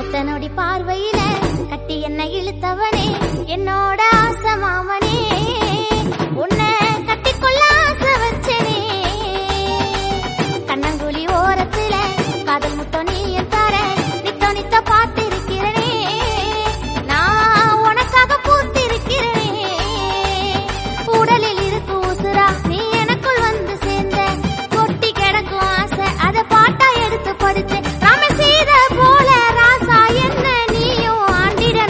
ஒத்தனோடி பார்வையில கட்டி என்ன இழுத்தவனே என்னோட ஆசை மாமனே உன்னை